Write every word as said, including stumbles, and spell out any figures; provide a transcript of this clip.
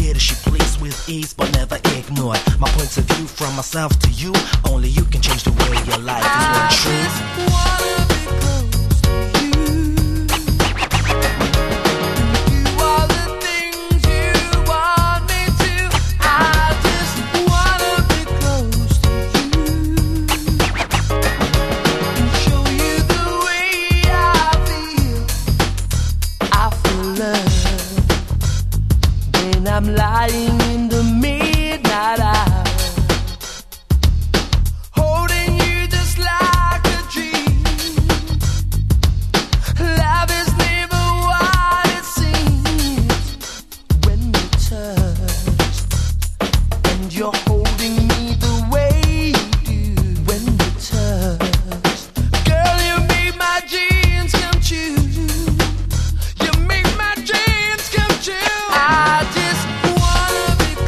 did as she pleased with ease, but never ignored my points of view from myself to you. Only you can change the way your life is one truth. I'm lying in the midnight hour.